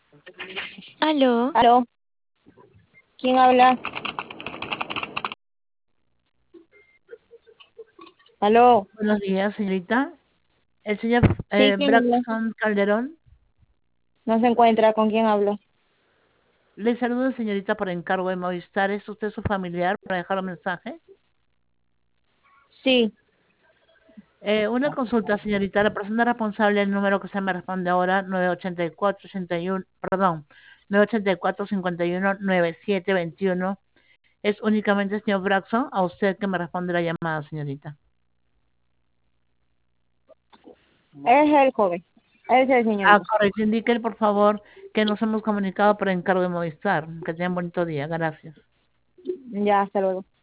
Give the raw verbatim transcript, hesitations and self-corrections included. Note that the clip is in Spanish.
Aló, ¿Aló? ¿Quién habla? ¿Aló? Buenos días, señorita. El señor ¿Sí? eh, ¿Quién habla? Braxton Calderón. No se encuentra. ¿Con quién hablo? Le saludo, señorita, por encargo de Movistar. ¿Es usted su familiar para dejar un mensaje? Sí. Eh, una consulta, señorita. La persona responsable del número que se me responde ahora, nueve ocho cuatro ochenta y uno, perdón, nueve ocho cuatro cincuenta y uno noventa y siete veintiuno, ¿es únicamente el señor Braxton? A usted que me responde la llamada, señorita. Es el joven. Es el Ah, señorito. correcto. Indique, por favor, que nos hemos comunicado por encargo de Movistar. Que tengan bonito día. Gracias. Ya, hasta luego.